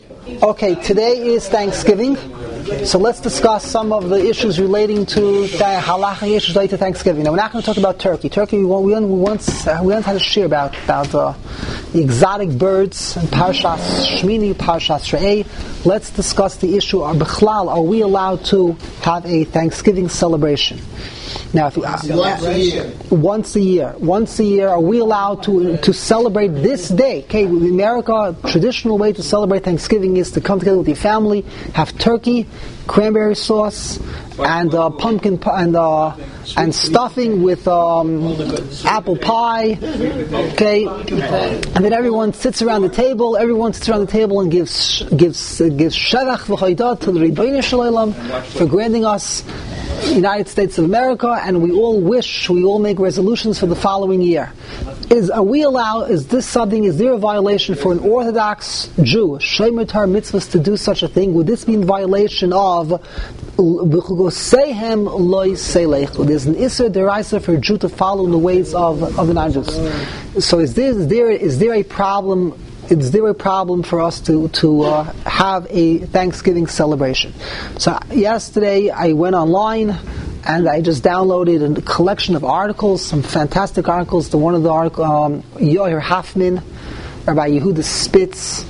Okay, today is Thanksgiving, so let's discuss some of the issues relating to halachic issues related to Thanksgiving. Now, we're not going to talk about turkey. Turkey, we once had a share about the exotic birds and Parshas Shmini, Parshas Re'eh. Let's discuss the issue of Bichlal. Are we allowed to have a Thanksgiving celebration? Now, once a year, are we allowed to celebrate this day? Okay, in America, a traditional way to celebrate Thanksgiving is to come together with your family, have turkey, cranberry sauce, and pumpkin and stuffing with apple pie. Okay, and then everyone sits around the table. And gives shevach v'chaydah to the Ribbono Shel Olam for granting us United States of America, and we all make resolutions for the following year. Is there a violation for an Orthodox Jew, Shomer Torah mitzvahs, to do such a thing? Would this be in violation of V'chugoseihem lo yiselech? There's an Isser Deraisa for a Jew to follow in the ways of the non-Jews. So is there a problem? Is there a problem for us to have a Thanksgiving celebration? So yesterday I went online and I just downloaded a collection of articles, some fantastic articles. One of the articles, Yair Hoffman, Rabbi Yehuda Spitz.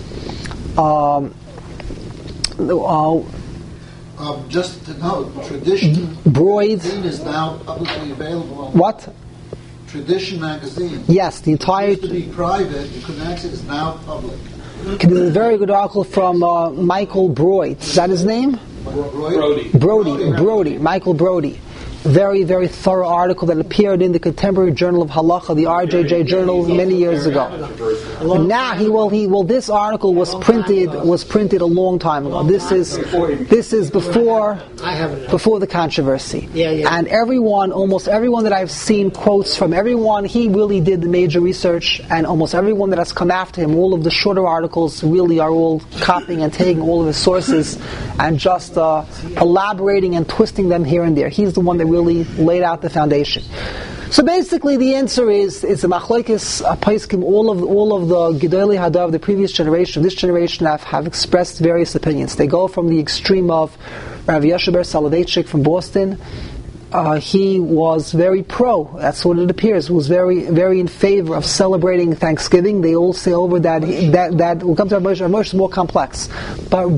Just to note, Tradition Broid is now publicly available. What? Tradition magazine. Yes, the entire. It used to be private. You couldn't access it. It's now public. There's a very good article from Michael Broid. Is that his name? Brody. Michael Brody. Very, very thorough article that appeared in the Contemporary Journal of Halacha, the RJJ Journal, many years ago. And now this article was printed a long time ago. This is before the controversy. And almost everyone that I've seen quotes from everyone, he really did the major research, and almost everyone that has come after him, all of the shorter articles really are all copying and taking all of his sources and just elaborating and twisting them here and there. He's the one that really laid out the foundation. So basically, the answer is it's a machlokes paiskim. All of the Gedolei Hadav of the previous generation, this generation have expressed various opinions. They go from the extreme of Rav Yoshe ber Soloveitchik from Boston. He was very pro. That's what it appears. Was very, very in favor of celebrating Thanksgiving. They all say over that will come to Rav Moshe is more complex. But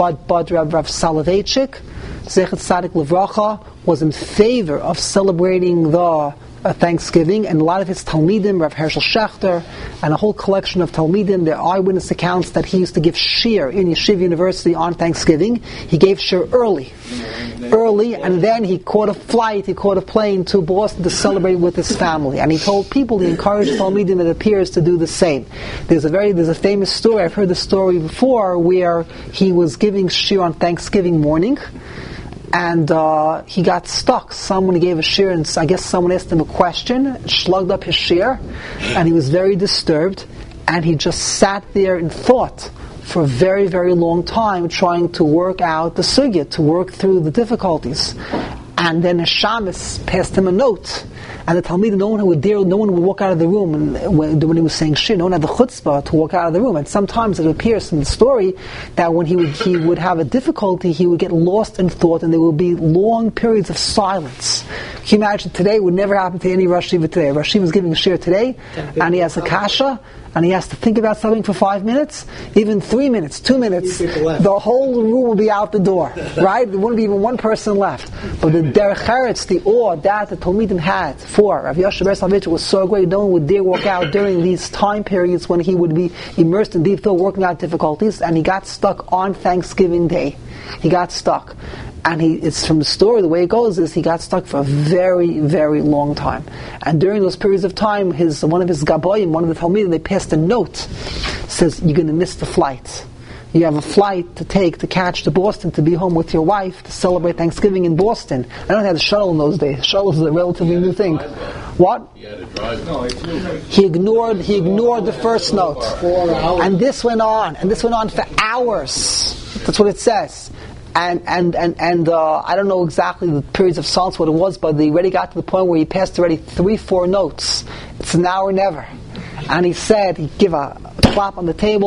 Rav Soloveitchik, Zechet Tzadik Levracha, was in favor of celebrating the Thanksgiving, and a lot of his Talmidim, Rav Hershel Schachter, and a whole collection of Talmidim, their eyewitness accounts that he used to give shir in Yeshiva University on Thanksgiving. He gave shir early, and then he caught a plane to Boston to celebrate with his family. And he told people, he encouraged Talmidim, it appears, to do the same. There's a famous story, I've heard the story before, where he was giving shir on Thanksgiving morning, and he got stuck. Someone gave a shir, and I guess someone asked him a question, shlugged up his shir, and he was very disturbed, and he just sat there and thought for a very, very long time, trying to work out the sugya, to work through the difficulties. And then a shamus passed him a note, and the Talmud, no one would walk out of the room, and when he was saying shir, no one had the chutzpah to walk out of the room. And sometimes it appears in the story that when he would have a difficulty, he would get lost in thought, and there would be long periods of silence. Can you imagine today? It would never happen to any Rosh Yeshiva today. Rosh Yeshiva is giving a shir today, and he has a kasha, and he has to think about something for 5 minutes, even 3 minutes, 2 minutes, the whole room will be out the door, right? There wouldn't be even one person left. But the derech eretz, the awe that the Talmidim had for Rav Yoshe ber Soloveitchik was so great, no one would dare walk out during these time periods when he would be immersed in deep thought, working out difficulties, and he got stuck on Thanksgiving Day. He got stuck. And it's from the story, the way it goes is he got stuck for a very, very long time. And during those periods of time, one of his gaboyim, one of the Talmidim, they passed a note, says, you're going to miss the flight. You have a flight to catch to Boston, to be home with your wife, to celebrate Thanksgiving in Boston. I don't have a shuttle in those days. Shuttle is a relatively new thing. What? He ignored the first note. And this went on for hours. That's what it says. And I don't know exactly the periods of silence, what it was, but they already got to the point where he passed already 3-4 notes. It's now or never. And he said, he'd give a clap on the table,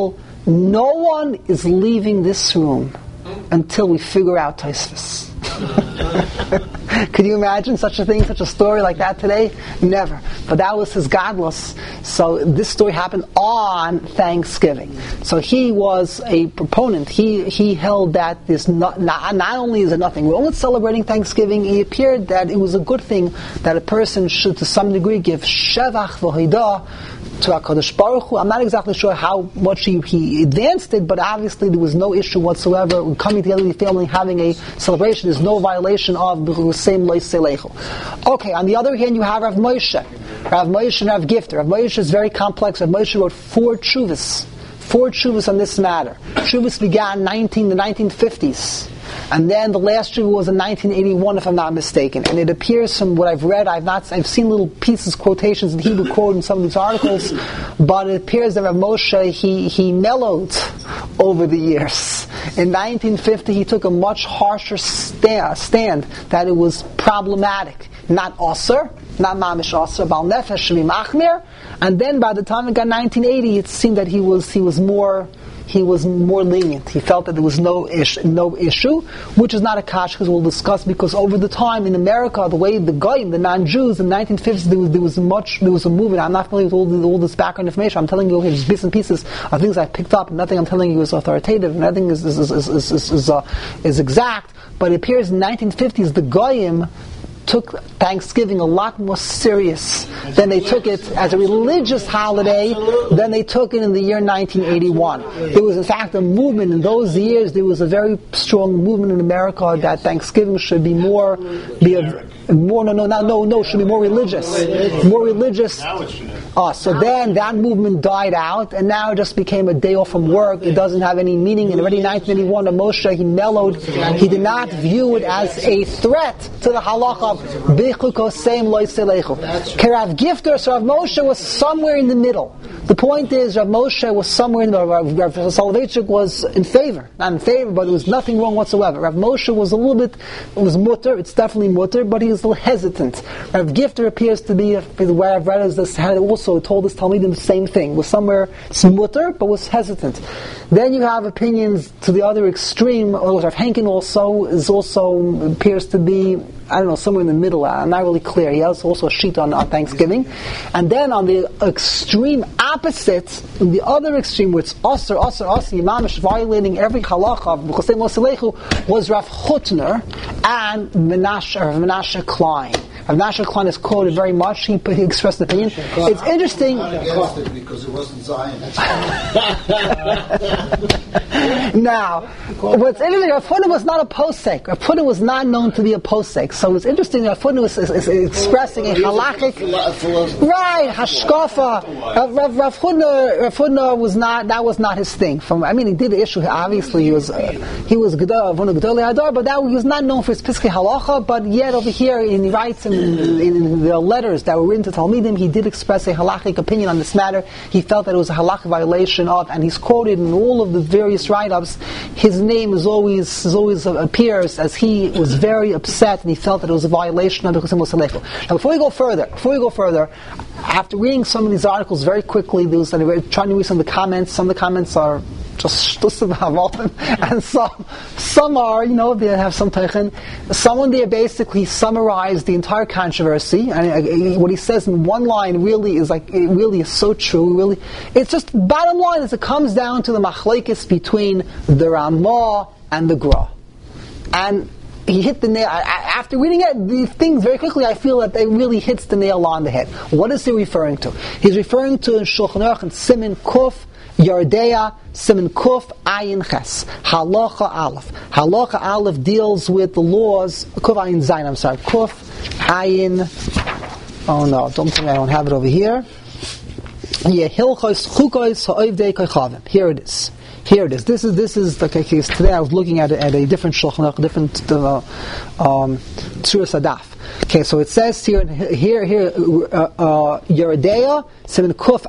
no one is leaving this room until we figure out Tosfos. Could you imagine such a thing, such a story like that today? Never. But that was his godless. So this story happened on Thanksgiving. So he was a proponent. He held that this not only is it nothing, we're only celebrating Thanksgiving. He appeared that it was a good thing that a person should, to some degree, give shevach v'hodah to HaKadosh Baruch Hu. I'm not exactly sure how much he advanced it, but obviously there was no issue whatsoever. We're coming together with the family, having a celebration. There's no violation of B'chusayim Lo Yiselechu. Okay, on the other hand, you have Rav Moshe and Rav Gifter. Rav Moshe is very complex. Rav Moshe wrote 4 tshuvas on this matter. Tshuvas began in the 1950s. And then the last tshuva was in 1981, if I'm not mistaken. And it appears from what I've read, I've seen little pieces, quotations that he would quote in some of these articles, but it appears that Rav Moshe, he mellowed over the years. In 1950, he took a much harsher stand that it was problematic. Not osir, not mamish osir, bal nefesh shemi machmir. And then by the time it got 1980, it seemed that he was more lenient. He felt that there was no issue, which is not a kash, because we'll discuss, because over the time in America, the way the goyim, the non-Jews, in the 1950s, there was a movement. I'm not familiar with all this background information. I'm telling you just bits and pieces of things I picked up. Nothing I'm telling you is authoritative. Nothing is exact. But it appears in the 1950s, the goyim took Thanksgiving a lot more serious than they took it as a religious holiday than they took it in the year 1981. There was in fact a movement in those years. There was a very strong movement in America that Thanksgiving should be more should be more religious. More religious. So then that movement died out, and now it just became a day off from work. It doesn't have any meaning. And already in 1981, Moshe, he mellowed. He did not view it as a threat to the halacha of B'chukosayim Lo Yiselechu. Rav Gifter, so Rav Moshe was somewhere in the middle. The point is, Rav Moshe was somewhere in the middle. Rav Soloveitchik was in favor. Not in favor, but there was nothing wrong whatsoever. Rav Moshe was a little bit, it was mutter, it's definitely mutter, but he was a little hesitant. Rav Gifter appears to be, where I've read is this, had also told his Talmidim the same thing. Was somewhere mutter, but was hesitant. Then you have opinions to the other extreme. Rav Henkin also appears to be, I don't know, somewhere in the middle. I'm not really clear. He has also a sheet on Thanksgiving. And then on the extreme opposite, in the other extreme, where it's Asr, Imamish, violating every halacha of B'chusayim Lo Yiselechu, was Rav Chutner and Menashe Klein. Rav Menashe Klein is quoted very much. He expressed an opinion. It's interesting. Because it wasn't Zion. Now, what's interesting, Rav Hutner was not a posek. Rav Hutner was not known to be a posek. So it's interesting, Rav Hutner is expressing a halachic, right, hashkafa. Rav Hutner was not, that was not his thing. He did the issue, obviously he was Gedolei Hadar, but he was not known for his piskei halacha, but yet over here, he writes in the letters that were written to Talmidim, he did express a halachic opinion on this matter. He felt that it was a halachic violation of, and he's quoted in all of the various write-ups, his name always appears as he was very upset and he felt that it was a violation of the B'chusayim Lo Yiselechu. Now before we go further, after reading some of these articles very quickly, trying to read some of the comments. Some of the comments are just shtusim ha'avolim, and some are, they have some teichen. Someone there basically summarized the entire controversy, and what he says in one line really is so true. It's just, bottom line is, it comes down to the machlekes between the Ramah and the Gra. And he hit the nail. After reading these things very quickly, I feel that it really hits the nail on the head. What is he referring to? He's referring to in Shulchan Aruch and Siman Kuf Yardea Siman Kuf Ayin Ches Halacha Aleph. Halacha Aleph deals with the laws. Kuf Ayin Zayin. I'm sorry. Kuf Ayin. Oh no! Don't think I don't have it over here. Yeah, Hilchos Chukos Ha'ovdei Kochavim. Here it is. This is the case. Today I was looking at a different Shulchan Aruch, different Tzuras Adaf. Okay, so it says here Yeridea Siman Kuf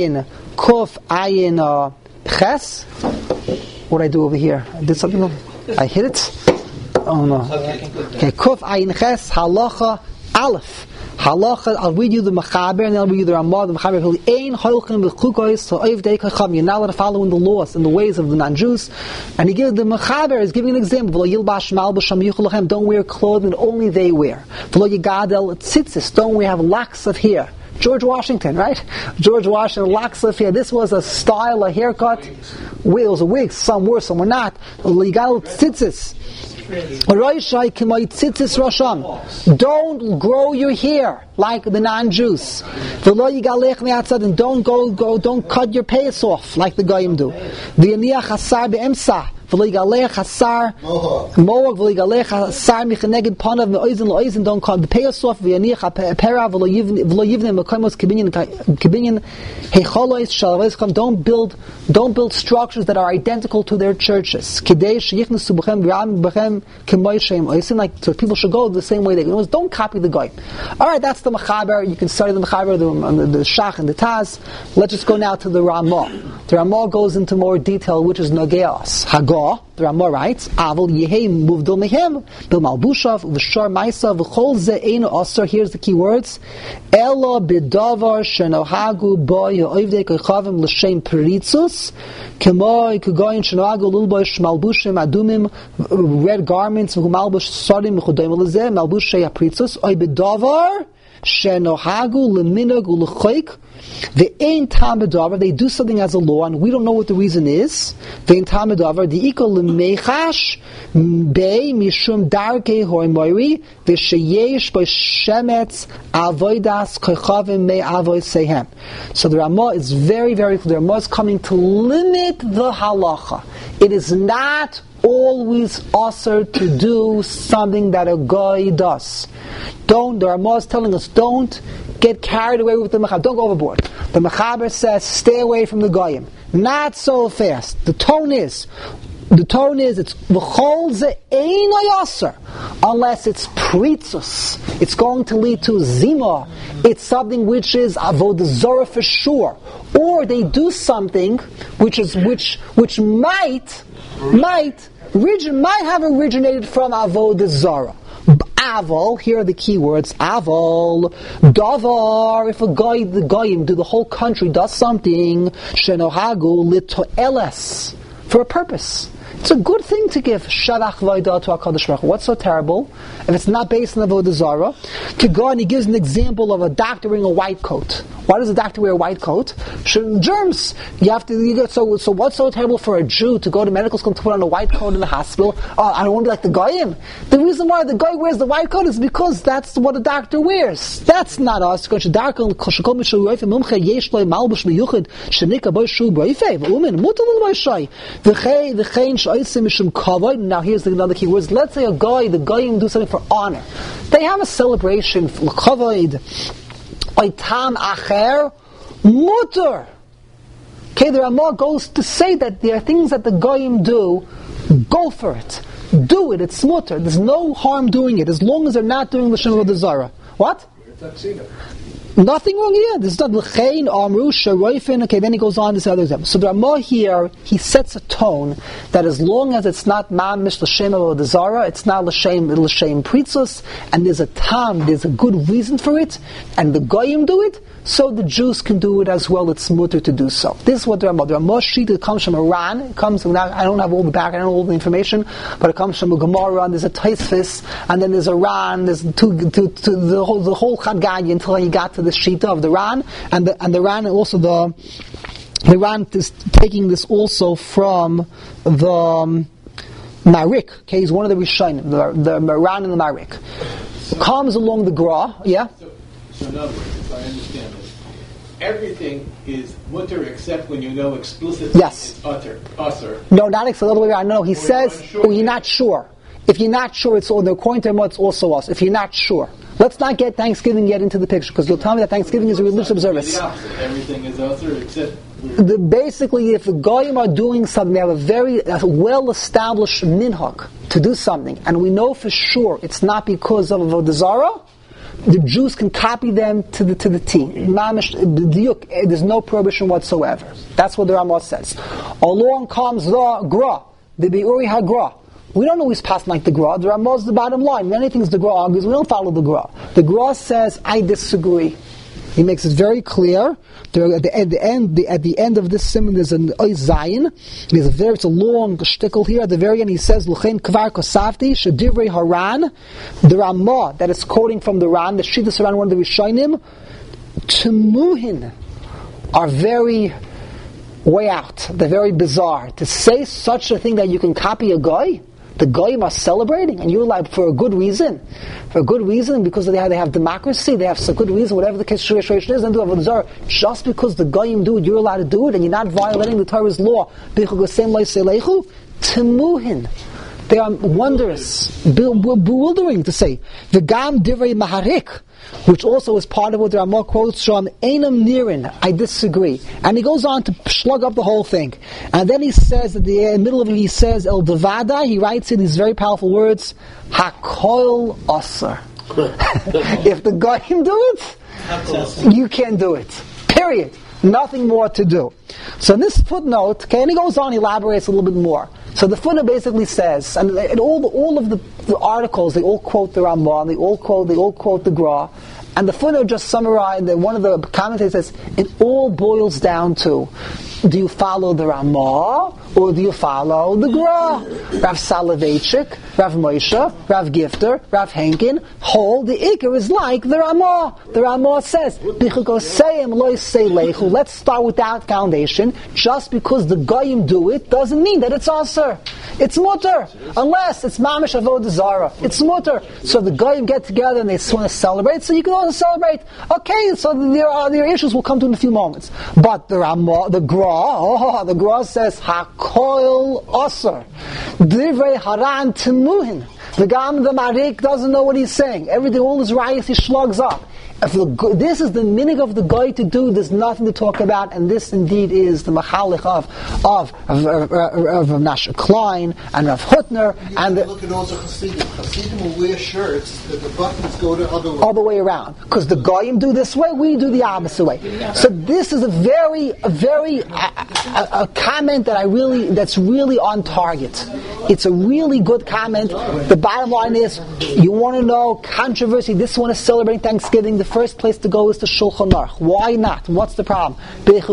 Ayin Ches. What did I do over here? I did something. I hit it. Oh no. Okay, Kuf Ayin Ches Halacha Aleph. Halacha, I'll read you the Mechaber and then I'll read you the Ramah. The Mechaber, you're not allowed to follow in the laws and the ways of the non-Jews. And the Mechaber is giving an example. Don't wear clothing that only they wear. Don't wear, have locks of hair. George Washington, right? George Washington, locks of hair. This was a style, a haircut. It was a wig. Some were, some were not. Legal tzitzis. Don't grow your hair like the non-Jews. And don't cut your payas off like the Goyim do. Don't cut the payas off. Don't build structures that are identical to their churches. Like so people should go the same way they go. Don't copy the Goyim. Alright, that's the Mechaber. You can study the Mechaber, the Shach and the Taz. Let's just go now to the Ramah. The Ramah goes into more detail, which is Nageas. Hagah, the Ramah writes, Avol Yehei Muvdil Mehem, Bil Malbushav, V'shar Maisa, V'chol Ze Eino Osir, here's the key words, Ela B'davar Shenohagu Bo Ye'ovdei Kechavim L'Shem Peritzus, Kemoi Kugoyin Shenohagu Lulbosh Malbushim Adumim, red garments, V'humalbush Sodim V'chudoim L'zeh, Malbushei Apritzus, Oy B'davar Shenohagu L'minag U'L'choik, they do something as a law, and we don't know what the reason is. The mechash bei mishum darkei hoimoiri v'sheyesh b'shemetz avodas kochavim me avosehem. So the Ramah is very, very clear. The Ramah is coming to limit the halacha. It is not always usher to do something that a guy does. The Ramah is telling us, don't get carried away with the Mechaber. Don't go overboard. The Mechaber says, stay away from the Goyim. Not so fast. The tone is it's v'chol ze ein ayaser, unless it's pritzus. It's going to lead to zima. It's something which is avodah zarah for sure. Or they do something which might have originated from avodah zarah. Avol, here are the key words. Avol, davar, if the goyim do, the whole country does something, shenohagu litoeles, for a purpose. It's a good thing to give shavach vayda to HaKadosh Baruch Hu. What's so terrible if it's not based on avodah zarah? To go and he gives an example of a doctor wearing a white coat. Why does a doctor wear a white coat? Germs. So what's so terrible for a Jew to go to medical school and to put on a white coat in the hospital? I don't want to be like the Goyim. The reason why the guy wears the white coat is because that's what a doctor wears. That's not us. Now here's another key words. Let's say the Goyim do something for honor. They have a celebration for kavod. Oitam acher mutter. Okay, the Ramah goes to say that there are things that the Goyim do. Go for it. Do it. It's mutter. There's no harm doing it as long as they're not doing the Shem of the Zara. What? Nothing wrong here. This is not l'chein amru sharoifin. Okay, then he goes on to this other example. So the Ramah here, he sets a tone that as long as it's not mamish l'shem of the zara, it's not l'shem pritzus, and there's a tam, there's a good reason for it, and the goyim do it, so the Jews can do it as well. It's mutter to do so. This is what the Ramah sheet, it comes from Iran. It comes from, I don't have all the back, I don't have all the information, but it comes from a Gemara, and there's a Taisfis, and then there's Iran, there's the whole Chaggai until he got to the sheet of the Ran, and the Ran also the Ran is taking this also from the Marik. Okay, he's one of the Rishonim, the Ran and the Marik. Comes along the Gra, yeah. So in other words, if I understand this, everything is mutter except when you know explicitly it's usher. No, not explicitly. No, he says, you're not sure. If you're not sure, it's all, according to him, it's also us. If you're not sure. Let's not get Thanksgiving yet into the picture, because you'll tell me that Thanksgiving is a religious observance. Everything is usher except... Basically, if the Goyim are doing something, they have a well-established minhag to do something, and we know for sure it's not because of Avodah Zarah, the Jews can copy them to the T. There's no prohibition whatsoever. That's what the Ramah says. Along comes the Gra, the Be'uri HaGra. We don't always pass like the Gra. The Ramah is the bottom line. Many things the Gra argues, we don't follow the Gra. The Gra says, I disagree. He makes it very clear. At the end of this simon, there's an Ois Zayin. It's a long shtickle here. At the very end, he says, L'chein kvar kosafti shedivrei Haran. The Ramah that is quoting from the Ran, the Shittas Haran, one of the Rishonim, Temuhin, are very way out. They're very bizarre. To say such a thing that you can copy a guy, the goyim are celebrating, and you're allowed for a good reason. For a good reason, because they have democracy, they have some good reason, whatever the case situation is, and do have a just because the goyim do it, you're allowed to do it, and you're not violating the Torah's law. Temuhin. They are wondrous, bewildering to say. V'gam divrei maharik, which also is part of what the Ramah quotes from Einam Nirin. I disagree. And he goes on to slug up the whole thing. And then he says, at the middle of it, he says, El Devada, he writes in these very powerful words, Hakol Asar. If the Goyim do it, you can't do it. Period. Nothing more to do. So in this footnote, okay, and he goes on, he elaborates a little bit more. So the footnote basically says, and all of the articles, they all quote the Ramah, they all quote the Gra, and the footnote just summarized, and one of the commentators says, it all boils down to, do you follow the Ramah, or do you follow the Gra? Rav Soloveitchik, Rav Moshe, Rav Gifter, Rav Henkin hold the Iker is like the Ramah. The Ramah says, let's start with that foundation. Just because the Goyim do it doesn't mean that it's Aser. It's mutter. Unless it's Mamish Avodah Zarah. It's mutter. So the Goyim get together and they want to celebrate, so you can also celebrate. Okay, so their issues will come to in a few moments. But the Ramah, the Gra says, Hakoil Aser. Divrei Haran Temuhin. The Gam, the Marik, doesn't know what he's saying. Everything, all his riots, he slugs up. This is the minig of the guy to do. There's nothing to talk about, and this indeed is the machalich of Nasha Klein and Rav Hutner. And look at all the Hasidim. Hasidim will wear shirts that the buttons go the other way around. Because the goyim do this way, we do the opposite way. So this is a very comment that's really on target. It's a really good comment. The bottom line is, you want to know controversy. This one is celebrating Thanksgiving. The first place to go is to Shulchan Aruch. Why not? What's the problem? There's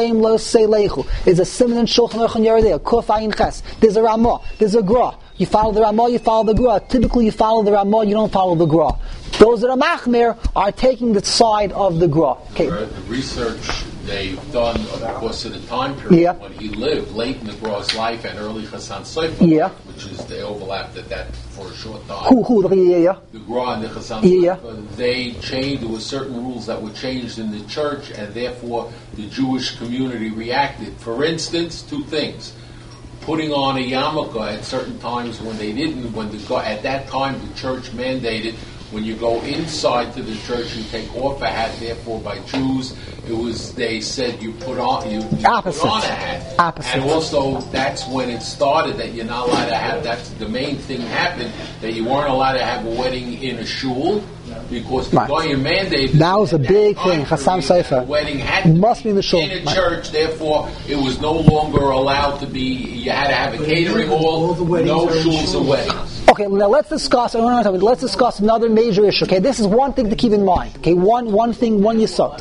a simon in Shulchan Aruch and Yeridea. Kuf Ayin Ches. There's a Ramah. There's a Gra. You follow the Ramah, you follow the Gra. Typically you follow the Ramah, you don't follow the Gra. Those that are Machmir are taking the side of the Gra. Okay. The research they've done over the course of the time period when he lived late in the Gra's life and early Chassan Sofer, which is they overlapped at that for a short time. The Gra and the Chassan Sofer, they changed. There were certain rules that were changed in the church, and therefore the Jewish community reacted. For instance, two things: putting on a yarmulke at certain times when they didn't. At that time, the church mandated when you go inside to the church, you take off a hat. Therefore, by Jews, they said you put on a hat. Opposite. And also, that's when it started that you're not allowed to have. That's the main thing happened, that you weren't allowed to have a wedding in a shul. Because the Goyim mandated that was a big thing. Chassan Sofer. Wedding had must be in the shul. In a church, therefore, it was no longer allowed to be. You had to have a catering hall. No shuls or weddings. Okay, now let's discuss another major issue. Okay, this is one thing to keep in mind. Okay, one thing, one yesod.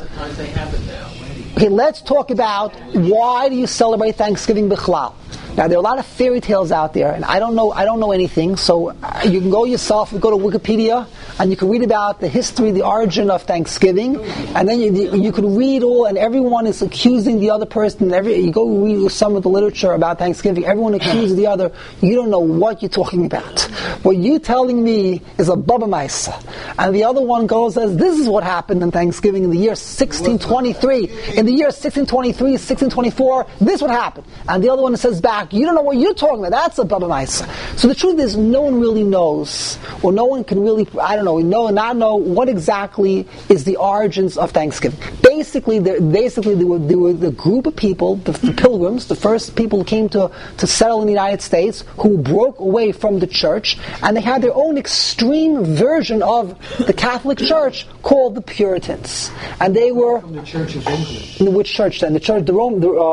Okay, let's talk about why do you celebrate Thanksgiving b'chlal. Now, there are a lot of fairy tales out there, and I don't know anything, so you can go yourself, go to Wikipedia, and you can read about the history, the origin of Thanksgiving, and then you can read and everyone is accusing the other person, you go read some of the literature about Thanksgiving, everyone accuses the other, you don't know what you're talking about. What you're telling me is a Baba Maisa, and the other one goes says, this is what happened in Thanksgiving in the year 1623, in the year 1623, 1624, this is what happened, and the other one says back, you don't know what you're talking about. That's a Baba Maisa. So the truth is, no one really knows, or no one can really, not know what exactly is the origins of Thanksgiving. Basically, there were the group of people, the pilgrims, the first people who came to settle in the United States, who broke away from the church, and they had their own extreme version of the Catholic Church called the Puritans. And they were from the Church of England. In which church then? The church, the Rome.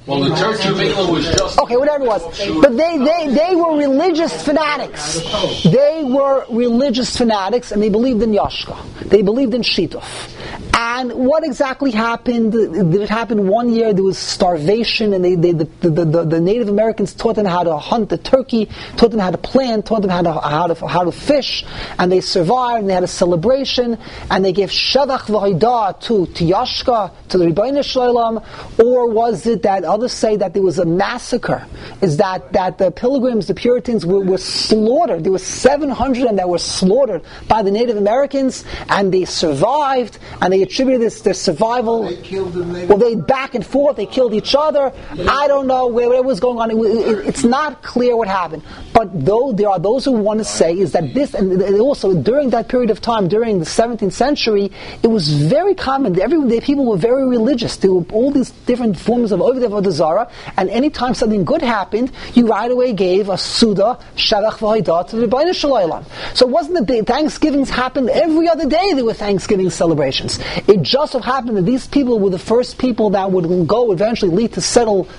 Well, the Church of England was just... Okay, whatever it was. But they were religious fanatics. They were religious fanatics, and they believed in Yashka. They believed in Shituf. And what exactly happened? It happened one year. There was starvation, and the Native Americans taught them how to hunt the turkey, taught them how to plant, taught them how to fish, and they survived. And they had a celebration, and they gave Shevach v'Haidah to Yashka, to the Rebbeinu Shalom. Or was it that others say that there was a massacre? Is that the pilgrims, the Puritans, were slaughtered? There were 700 of them that were slaughtered by the Native Americans, and they survived, and they attributed their survival. They killed them. Well, they back and forth. They killed each other. I don't know what was going on. It's not clear what happened. But though there are those who want to say is that this, and also during that period of time, during the 17th century, it was very common. People were very religious. There were all these different forms of Avodah Zarah, and anytime something good happened, you right away gave a Suda, Shavach v'Haidah to the Rebbeinu Shalom. So it wasn't that Thanksgivings happened every other day. There were Thanksgiving celebrations. It just so happened that these people were the first people that would go eventually lead to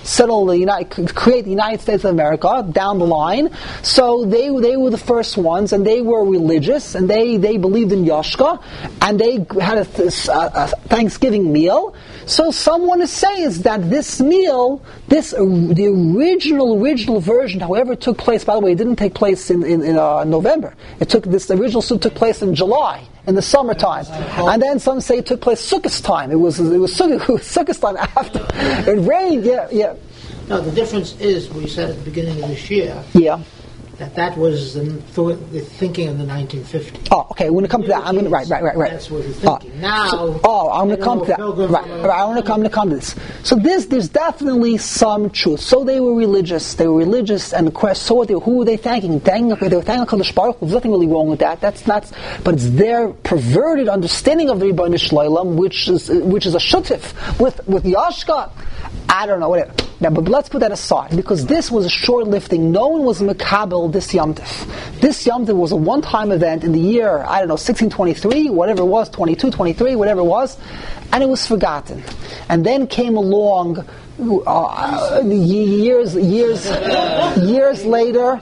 create the United States of America down the line. So they were the first ones, and they were religious, and they believed in Yashka, and they had a Thanksgiving meal. So someone to say is that this meal, the original version, however it took place, by the way, it didn't take place in November. The original soup took place in July, in the summertime. And then some say it took place Sukkot time. It was Sukkot time after. It rained, yeah. No, the difference is, we said at the beginning of this year, that was the thinking of the 1950s. Oh, okay. When it comes to that, right. That's what he's thinking. I'm going to come to that. Right. I want to come to this. So there's definitely some truth. So they were religious. And the question, who were they thanking? They were thanking HaKadosh Baruch Hu. There's nothing really wrong with that. But it's their perverted understanding of the Rebbeinu Shalom, which is a shutif with Yashka. I don't know, whatever. Now, but let's put that aside, because this was a short-lived thing. No one was Mekabel this Yom Tov. This Yom Tov was a one-time event in the year, 1623, whatever it was, 22, 23, whatever it was, and it was forgotten. And then came along years later,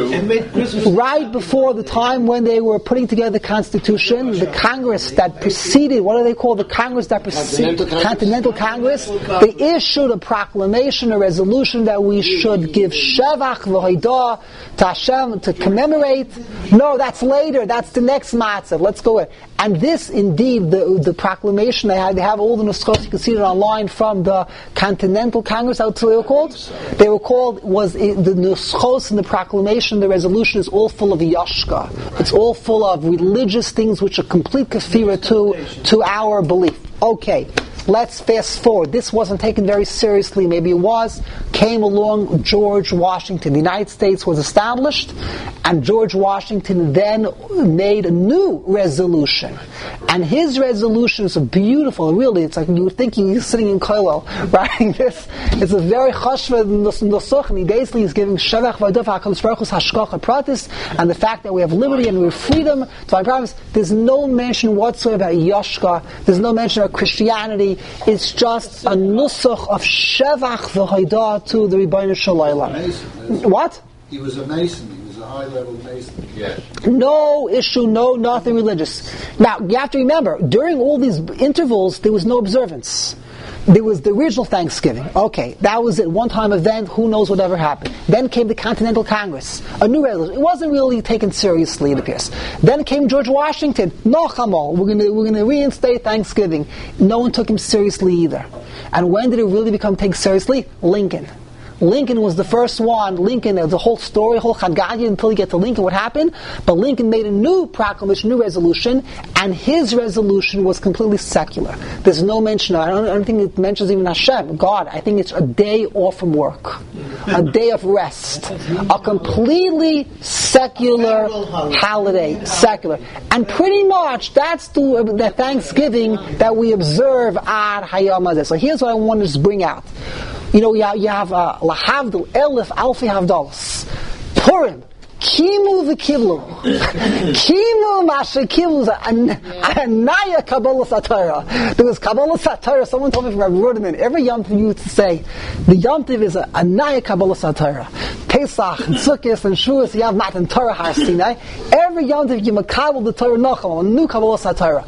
right before the time when they were putting together the Constitution, the Congress that preceded, what do they call the Congress that preceded? Continental Congress. They issued a proclamation, a resolution that we should give Shevach v'Haidah to Hashem to commemorate. No, that's later. That's the next matzah. Let's go in. And this, indeed, the proclamation they have all the nuschos, you can see it online from the Continental Congress, that's what they were called. The nuschos and the proclamation, the resolution is all full of yashka. It's all full of religious things which are complete kafira to our belief. Okay. Let's fast forward. This wasn't taken very seriously. Maybe it was. Came along George Washington. The United States was established, and George Washington then made a new resolution. And his resolution is beautiful. Really, it's like you would think he's sitting in Kollel writing this. It's a very chashva nusuch, and he basically is giving Shevach v'Haidah HaKadosh Baruch Hu's hashgacha pratis, and the fact that we have liberty and we have freedom. So I promise, there's no mention whatsoever about Yashka. There's no mention of Christianity. It's just a nusach of Shevach v'Haidah to the Rebbeinu Shalom. What? He was a Mason. He was a high-level Mason. Yes. No issue, nothing religious. Now, you have to remember, during all these intervals, there was no observance. There was the original Thanksgiving. Okay, that was it. One-time event. Who knows whatever happened. Then came the Continental Congress. A new resolution. It wasn't really taken seriously, it appears. Then came George Washington. No, Chamal. We're going to reinstate Thanksgiving. No one took him seriously either. And when did it really become taken seriously? Lincoln. Lincoln was the first one. Lincoln, there's a whole story, whole Chaggadya until you get to Lincoln, what happened. But Lincoln made a new proclamation, new resolution, and his resolution was completely secular. There's no mention, I don't think it mentions even Hashem, God. I think it's a day off from work. A day of rest. A completely secular holiday. Secular. And pretty much, that's the Thanksgiving that we observe at Hayom Hazeh. So here's what I want to bring out. You know, you have Lahavdil, Elif, Alfi Havdalas. Purim, Kimu v'kiblu. Kimu masha kiblu. Anaya Kabbalah Satara. There was Kabbalah Satara. Someone told me from Rabbi Ruderman. Every Yom Tov used to say, the Yom Tov is a Anaya Kabbalah Satara. Pesach and Sukkot and Shavuos, you have Matan Torah Har Sinai. Every Yom Tov you makabel the Torah Nachal, a new Kabbalah Satara.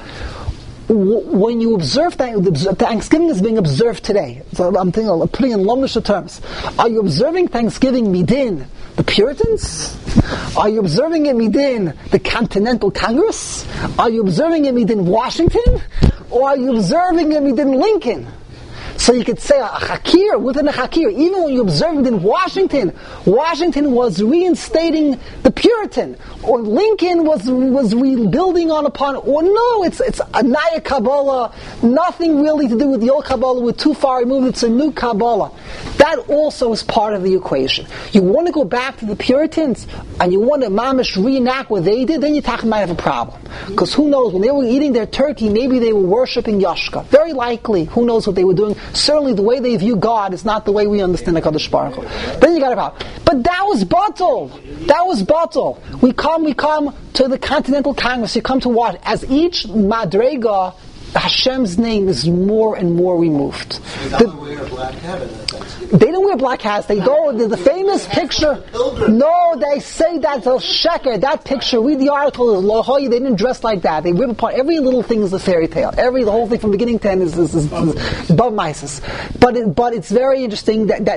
When you observe Thanksgiving is being observed today. So I'm putting in Lomnisha terms. Are you observing Thanksgiving midin the Puritans? Are you observing it midin the Continental Congress? Are you observing it midin Washington? Or are you observing it midin Lincoln? So you could say a Hakir within a Hakir. Even when you observe it in Washington, Washington was reinstating the Puritan, or Lincoln was rebuilding upon. Or no, it's a Naya Kabbalah, nothing really to do with the old Kabbalah. We're too far removed. It's a new Kabbalah. That also is part of the equation. You want to go back to the Puritans and you want to mamish reenact what they did, then you might have a problem. Because who knows, when they were eating their turkey, maybe they were worshipping Yashka. Very likely, who knows what they were doing. Certainly the way they view God is not the way we understand HaKadosh Baruch Hu. Then you got a problem. But that was batal. That was batal. We come to the Continental Congress, you come to what? As each Madrega, Hashem's name is more and more removed. They don't wear a black hat in that Thanksgiving. They don't wear black hats. They go, the famous picture. No, they say that's a sheker. That picture, read the article, Lohoy, they didn't dress like that. They rip apart, every little thing is a fairy tale. The whole thing from beginning to end is above mices. But it's very interesting that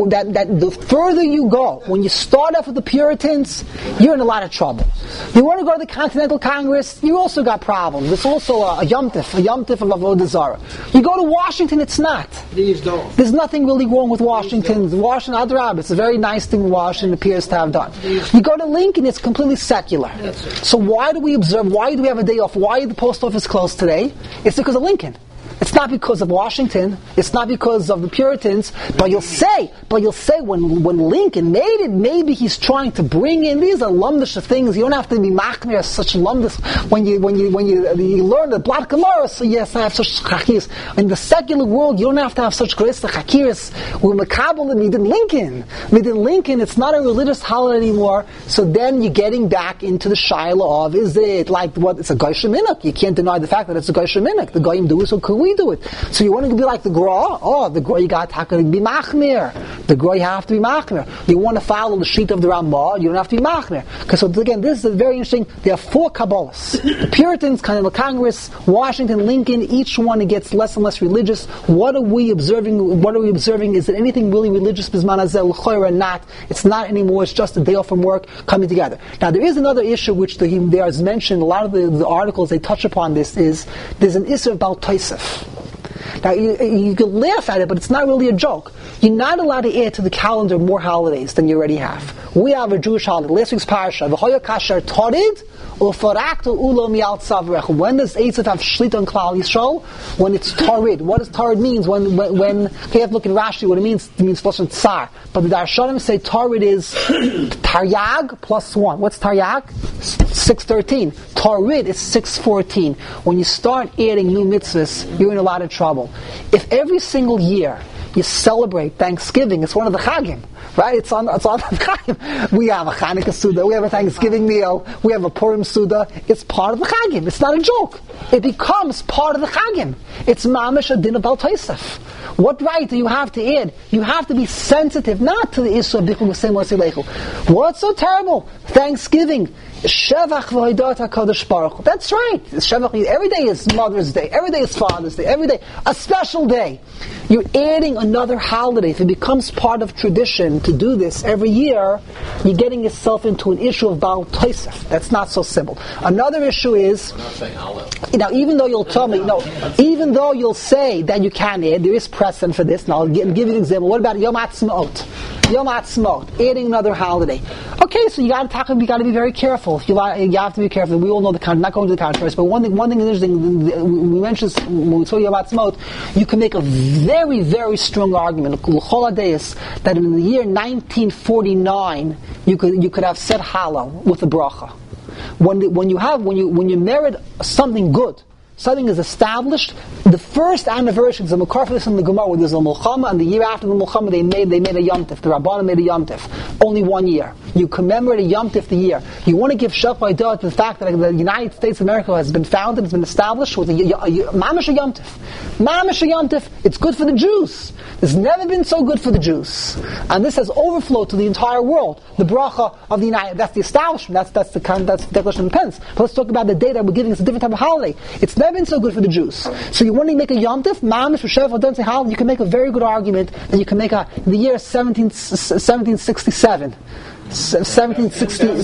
the further you go, when you start off with the Puritans, you're in a lot of trouble. You want to go to the Continental Congress, you also got problems. It's also a Yom Tif of Avodah Zarah. You go to Washington, it's not. There's nothing really wrong with Washington. Washington, Adrab, it's a very nice thing Washington appears to have done. You go to Lincoln, it's completely secular. So why do we observe, why do we have a day off? Why is the post office closed today? It's because of Lincoln. It's not because of Washington. It's not because of the Puritans. But you'll say when Lincoln made it, maybe he's trying to bring in these are lumdish things. You don't have to be machmir such lumdish when you learn the Blat Gemara. So yes, I have such chakirs. In the secular world, you don't have to have such great chakirs. We're makabel and Midin Lincoln. It's not a religious holiday anymore. So then you're getting back into the shiloh of, is it like what? It's a Goyim Minuk. You can't deny the fact that it's a Goyim Minuk. The Goyim do it, so could we do it? So you want to be like the Gra? Oh, the Gra you got to be machmir. The Gra you have to be machmir. You want to follow the sheet of the Ramah, you don't have to be machmir. Because so again, this is very interesting. There are 4 Kabbalahs. The Puritans, Continental Congress, Washington, Lincoln, each one gets less and less religious. What are we observing? Is it anything really religious? Not. It's not anymore. It's just a day off from work coming together. Now there is another issue which there is mentioned. A lot of the articles they touch upon this is there's an issue about Tosef. Now, you can laugh at it, but it's not really a joke. You're not allowed to add to the calendar more holidays than you already have. We have a Jewish holiday. Last week's parasha, V'hoya kasher torid, u'faraktu ulo mi'al tzavrech. When does Esav have shlit on Klal Yisrael? When it's tarid. What does tarid means? When you have to look at Rashi, what it means lashon tsar. But the Darshanim say tarid is taryag plus 1. What's taryag? 613. Tarid is 614. When you start adding new mitzvahs, you're in a lot of trouble. If every single year you celebrate Thanksgiving, it's one of the Chagim, right? It's on the Chagim. We have a Chanukah Suda, we have a Thanksgiving meal, we have a Purim Suda. It's part of the Chagim. It's not a joke. It becomes part of the Chagim. It's Mamish Adin Bal Tosef. What right do you have to add? You have to be sensitive, not to the Isra Bichul V'Seim L'Sileichu. What's so terrible? Thanksgiving. Shevach v'hodat HaKadosh Baruch Hu. That's right. Shevach, every day is Mother's Day. Every day is Father's Day. Every day, a special day. You're adding another holiday. If it becomes part of tradition to do this every year, you're getting yourself into an issue of Baal Tosef. That's not so simple. Another issue is, even though you'll tell me, even though you'll say that you can add, there is precedent for this, and I'll give you an example. What about Yom Ha'atzmaut? Yom Ha'atzmaut, adding another holiday. Okay, so you got to be very careful. You have to be careful. We all know not going to the controversy, but one thing interesting, we mentioned when we saw Yom Ha'atzmaut, you can make a very, very strong argument that in the year 1949 you could have said Hallel with a bracha. When you merit something good, something is established, the first anniversary is a makar for this in the Gemara, where there's a Mulchama, and the year after the Mulchama they made a Yom Tif. The Rabbanan made a Yom Tif. Only 1 year. You commemorate a Yom Tif the year. You want to give Shafai Da'at to the fact that the United States of America has been founded, has been established with a Mamash Yom Tif. Mamash Yom Tif. It's good for the Jews. It's never been so good for the Jews. And this has overflowed to the entire world. The bracha of the United, that's the establishment, that's the Declaration of Independence. But let's talk about the day that we're giving. It's a different type of holiday. It's never been so good for the Jews. So you want to make a Yom Tif, Mamash Shafai Da'at holiday, you can make a very good argument that you can make in the year 1767. 77.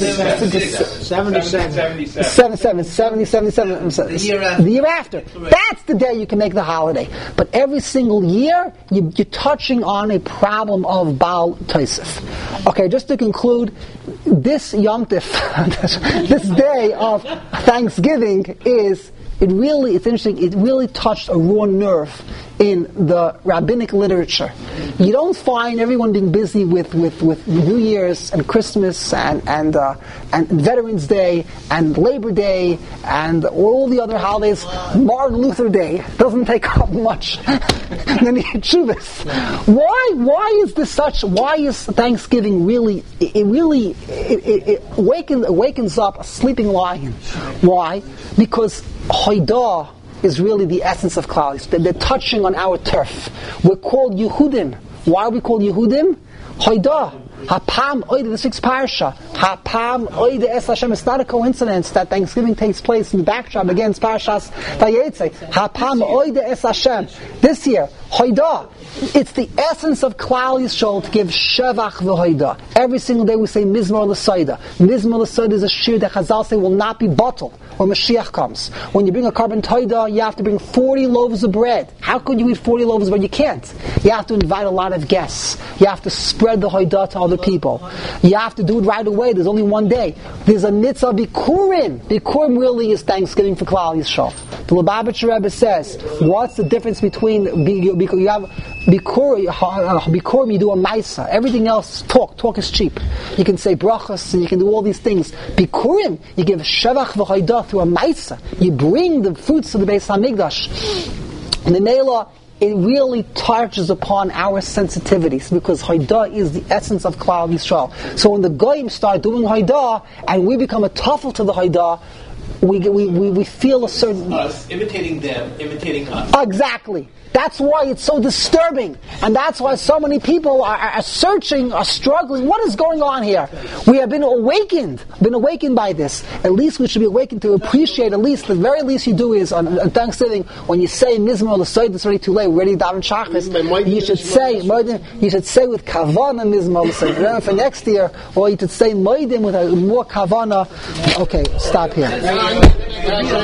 The year after. That's the day you can make the holiday. But every single year, you're touching on a problem of Baal Tosef. Okay, just to conclude, this Yom Tif, this day of Thanksgiving it's interesting, it really touched a raw nerve in the rabbinic literature. You don't find everyone being busy with New Year's and Christmas and Veterans Day and Labor Day and all the other holidays. Martin Luther Day doesn't take up much. Then you choose this. Why is this such? Why is Thanksgiving really? It wakens up a sleeping lion. Why? Because Hoidah is really the essence of Klal Yisrael. They're touching on our turf. We're called Yehudim. Why are we called Yehudim? Hoidah. Hapam oide, the sixth parsha. Hapam oide es Hashem. It's not a coincidence that Thanksgiving takes place in the backdrop against Parshas Vayetze. Hapam oide es Hashem. This year, Hoidah. It's the essence of Klal Yisrael to give Shevach v'Hoidah. Every single day we say Mizmor l'Soida. Mizmor l'Soida is a shir that Chazal say will not be bottled when Mashiach comes. When you bring a carbon Toida, you have to bring 40 loaves of bread. How could you eat 40 loaves of bread? You can't. You have to invite a lot of guests. You have to spread the Hoidah to other people. You have to do it right away. There's only one day. There's a mitzvah Bikurim. Bikurim really is Thanksgiving for Klal Yisrael. The Lubavitcher Rebbe says, what's the difference between you have Bikurim, you do a Maisa. Everything else, talk is cheap. You can say brachas and you can do all these things. Bikurim, you give Shevach v'Hoidah through a Maisa. You bring the fruits of the Beis HaMikdash. And the Mela, it really touches upon our sensitivities because Hoidah is the essence of Klal Yisrael. So when the Goyim start doing Hoidah and we become a tuffle to the Hoidah, we feel a certain... Us, imitating them, imitating us. Exactly. That's why it's so disturbing. And that's why so many people are searching, are struggling. What is going on here? We have been awakened by this. At least we should be awakened to appreciate, at least, the very least you do is, on Thanksgiving, when you say Mizmor l'Soida, it's already too late, we're ready to daven Shachris, you should say with Kavana Mizmor l'Soida. Remember for next year, or you should say Moedim with a more Kavana. Okay, stop here.